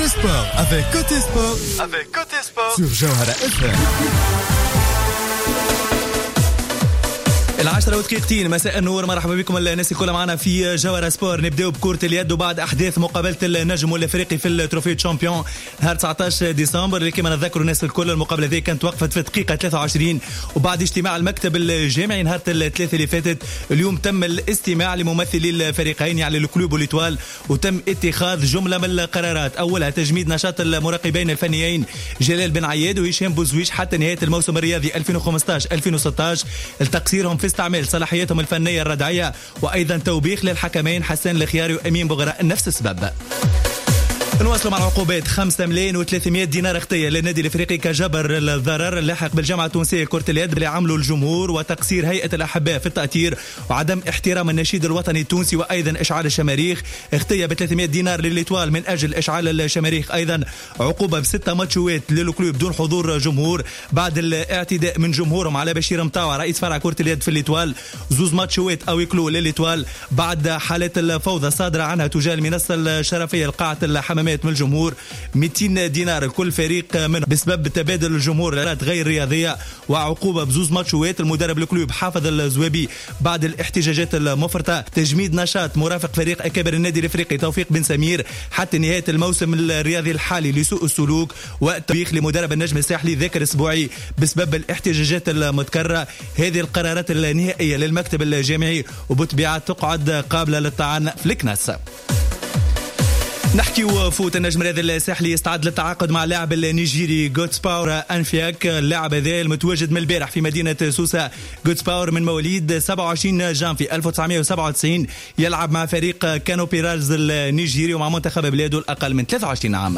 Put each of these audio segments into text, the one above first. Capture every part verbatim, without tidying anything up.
Sport avec Côté Sport, avec Côté Sport sur Jawhara إف إم. العشرة ودقيقتين مساء النور، مرحبا بكم الناس الكل معنا في جوهرة سبور. نبداو بكرة اليد وبعد أحداث مقابلة النجم والافريقي في التروفي تشامبيون نهار تسعة عشر ديسمبر اللي كما نذكروا الناس الكل المقابلة ذي كانت وقفت في دقيقة ثلاثة وعشرين وبعد اجتماع المكتب الجامعي نهار الثلاثة اللي فاتت. اليوم تم الاستماع لممثلي الفريقين يعني الكلوب والإتوال وتم اتخاذ جملة من القرارات. أولها تجميد نشاط المراقبين الفنيين جلال بن عياد وهشام بوزويش حتى نهاية الموسم الرياضي ألفين وخمسة عشر ألفين وستة عشر لتقصيرهم في استعمال صلاحياتهم الفنية الردعية، وأيضا توبيخ للحكمين حسن الخياري وأمين بغراء نفس السبب. نواصلوا مع العقوبات. خمسة ملايين وثلاثمائة دينار اختية للنادي الافريقي كجبر الضرر اللاحق بالجامعه التونسيه لكره اليد اللي عملوا الجمهور وتقصير هيئه الاحباء في التأطير وعدم احترام النشيد الوطني التونسي وايضا اشعال الشماريخ. اختية ب ثلاثمائة دينار للإتوال من اجل اشعال الشماريخ. ايضا عقوبه بستة ماتشوات للكلوب بدون حضور جمهور بعد الاعتداء من جمهورهم على بشير مطاوع رئيس فرع كره اليد في الإتوال. زوز ماتشوات او يكلو للإتوال بعد حالات الفوضى الصادره عنها تجاه المنصه الشرفيه لقاعه الحمامات من الجمهور. مئتين دينار كل فريق منه بسبب تبادل الجمهور للات غير رياضيه. وعقوبه بزوز ماتشوات المدرب الكلوب حافظ الزوابي بعد الاحتجاجات المفرطه. تجميد نشاط مرافق فريق اكابر النادي الافريقي توفيق بن سمير حتى نهايه الموسم الرياضي الحالي لسوء السلوك. وتوبيخ لمدرب النجم الساحلي ذاكر اسبوعي بسبب الاحتجاجات المتكرره. هذه القرارات النهائيه للمكتب الجامعي وبطبيعه تقعد قابله للطعن في الكناس. نحكي وفوت. النجم الرياضي الساحلي يستعد للتعاقد مع اللاعب النيجيري جوتس باور أنفياك. اللاعب هذا المتواجد من البارح في مدينة سوسة. جوتس باور من مواليد سبعة وعشرين جانفي ألف وتسعمائة وسبعة وتسعين يلعب مع فريق كانو بيرالز النيجيري ومع منتخب بلاده الأقل من ثلاثة وعشرين عام.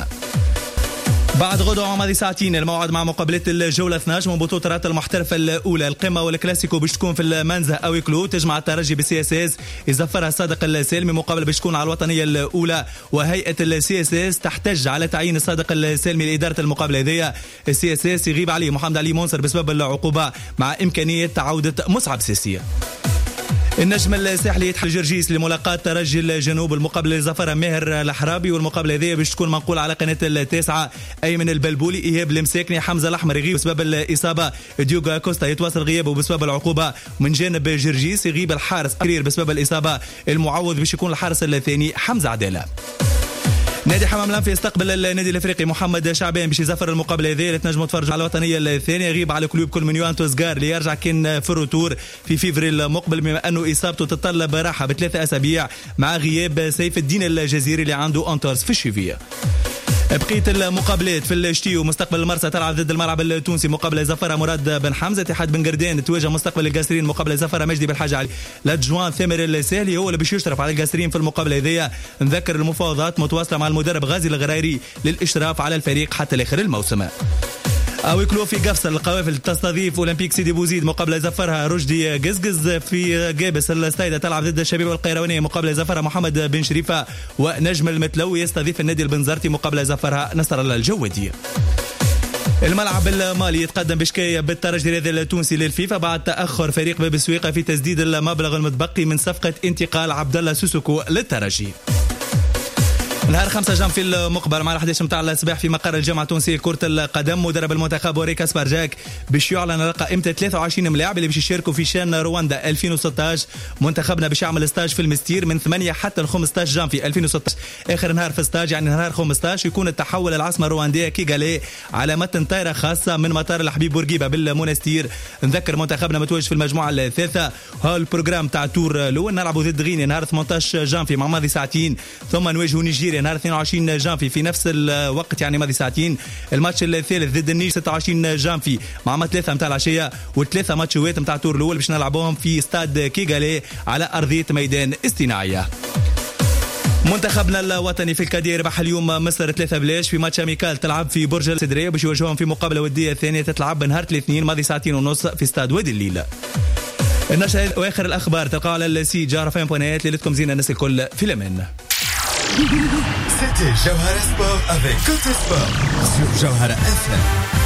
بعد غدوة ماضي ساعتين الموعد مع مقابلة الجولة اثني عشر من بطولة رات المحترفة الأولى. القمة والكلاسيكو باش تكون في المنزه أو يكلو. تجمع الترجي بالسي اس اس يزفرها صادق السالمي مقابل باش تكون على الوطنية الأولى. وهيئة السي اس اس تحتج على تعيين الصادق السالمي لإدارة المقابلة هذه. السي اس اس يغيب عليه محمد علي منصر بسبب العقوبة مع إمكانية عودة مصعب سيسي. النجم الساحلي يتحل جرجيس لملاقاة ترجي الجنوب. المقابلة لزفرة ماهر الحرابي والمقابلة هذه باش تكون منقولة على قناة التاسعة. أيمن البلبولي إيهاب المساكني حمزة الأحمر يغيب بسبب الإصابة. ديوغو كوستا يتواصل غيابه بسبب العقوبة. من جانب جرجيس يغيب الحارس كرير بسبب الإصابة. المعوض باش يكون الحارس الثاني حمزة عدالة. نادي حمام الأنف يستقبل النادي الافريقي محمد شعبان باش يزفر المقابله هذه اللي تنجموا تفرجوا على الوطنيه الثانيه. يغيب على كلوب كل من يوانتو سغار اللي يرجع كان في الروتور في فيفري المقبل بما انه اصابته تتطلب راحه بثلاثه اسابيع مع غياب سيف الدين الجزيري اللي عنده انتورس في الشيفيه. بقية المقابلات في الشتيو مستقبل المرسى تلعب ضد الملعب التونسي مقابلة زفرة مراد بن حمزة. اتحاد بن قردان تواجه مستقبل القاسرين مقابلة زفرة مجدي بالحاج علي. لادجوان ثامر الساهلي هو اللي باش يشرف على القاسرين في المقابلة هذه. نذكر المفاوضات متواصلة مع المدرب غازي الغرايري للإشراف على الفريق حتى لآخر الموسم. أو يكلو في قفصة القوافل تستضيف أولمبيك سيدي بوزيد مقابلة زفرها رشدي قزقز. في قابس الستايدة تلعب ضد الشبيبة والقيروانية مقابلة زفرها محمد بن شريفة. ونجم المتلوي يستضيف النادي البنزرتي مقابلة زفرها نصر الله الجودي. الملعب المالي يتقدم بشكاية بالترجي الرياضي التونسي للفيفا بعد تأخر فريق باب السويقة في تسديد المبلغ المتبقي من صفقة انتقال عبد الله سوسوكو للترجي. نهار خمسة جانفي المقبل مع الحديث متاع الصباح في مقر الجامعة التونسية لكرة القدم مدرب المنتخب وريكا سبارجاك باش يعلن على قائمة ثلاثة وعشرين ملاعب اللي باش يشاركوا في شان رواندا ألفين وستة عشر. منتخبنا باش يعمل ستاج في المستير من ثمانية حتى خمسة عشر جانفي ألفين وستة عشر. اخر نهار في ستاج يعني نهار خمسة عشر يكون التحول العاصمة الرواندية كيغالي على متن طائرة خاصة من مطار الحبيب بورقيبة بالمونستير. نذكر منتخبنا متواجد في المجموعة الثالثة. ها البروجرام تاع تور الاول نلعبوا ضد غينيا نهار ثمانية عشر جانفي مع ماضي ساعتين. ثم نواجهوا نيجيريا نهار اثنين وعشرين جانفي في نفس الوقت يعني ماضي ساعتين. الماتش الثالث ضد النيجر ستة وعشرين جانفي مع ثلاثة متاع العشية. والثلاثة ماتشوات متاع تور الاول باش نلعبوهم في استاد كيغالي على ارضيه ميدان اصطناعيه. منتخبنا الوطني في الكادير ربح اليوم مصر ثلاثة بلاش في ماتش اميكال تلعب في برج السدريه باش يواجهوهم في مقابله وديه ثانيه تتلعب نهار الاثنين ماضي ساعتين ونص في استاد وادي الليل. النشرة واخر الاخبار تلقاها على السي جارفين بونات. ليلتكم زينه الناس الكل في الامان. C'était Jawhara Sport avec Côté Sport sur Jawhara إف إم.